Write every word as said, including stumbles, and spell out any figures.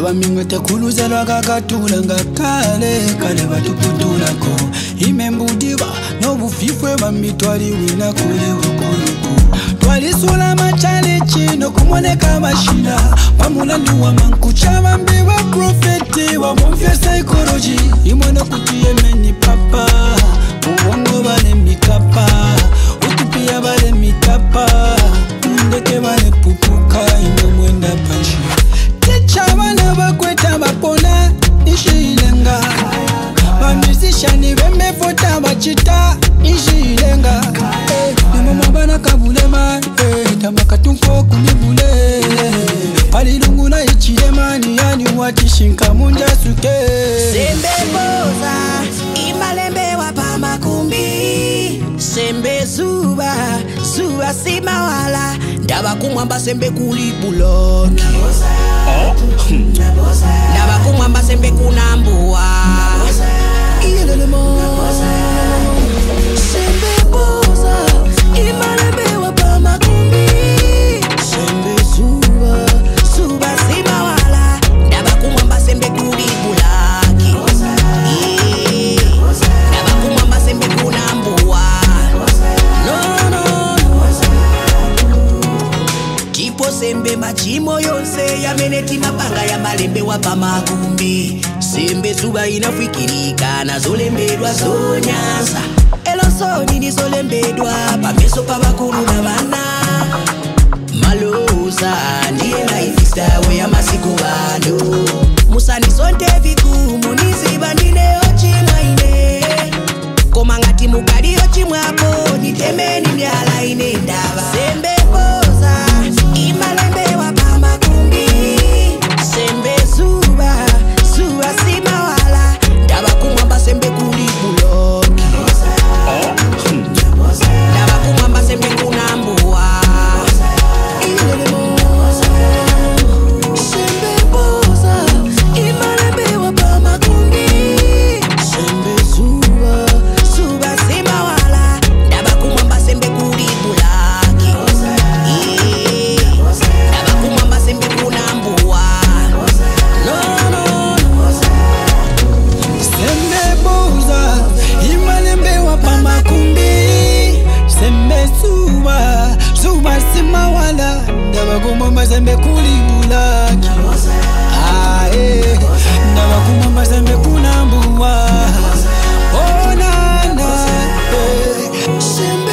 Bamingo te kuluzela kakatula ngakale kale batuputulako imembudiwa no bufifwe bamitwali wina kule ukuluku twalisula machale chino kumoneka mashina bamulandu wa mankucha bambi wa profeti wa mumfya psychology imwana kutiye meni papa ubongo bale mikapa utupia bale mitapa ndeke bale pupuka ino mwenda panshi Chabana bakweta bapona ishilenga ba musician bemefota bachita ishilenga nimama bana kabulema eh tamakatunko kunibule palilunguna ichilema ni yani watishinka munja suke sembe boza imalembe wapa makumbi sembe zuba zuba simawala ndaba kumwamba sembe kulibuloki ndaba kumwamba sembe kunambua sembe boza imalembe wapa makumbi sembe zuba zuba simawala ndaba kumwamba sembe kulibulaki ndaba kumwamba sembe kunambua no no tipo sembe machimo yonse ya meneti mapanga ya malembe wapa makumbi sembe zuba inafikirika na zolembedwa zonyanza elo soni ni zolembedwa pameso pabakulu na bana maloza ndiye naifista we ya masiku bado musani sonte vikumu niziba nine ochimaine komangati mukari ochimwapo nitemeni mnyala ine ndaba sembe boza imalembe wapa makumbi sembe zuba zuba simawala ndaba kumwamba sembe kulibuloki ndaba kumwamba sembe kunambua sembe boza imalembe wapa makumbi sembe zuba zuba simawala ndaba kumwamba sembe kulibulaki ndaba kumwamba sembe kunambua no no sembe boza imalembe wapa makumbi sembe zuba zuba simawala ndaba kumwamba sembe kulibulaki ah eh ndaba kumwamba sembe kunambua oh na na eh sembe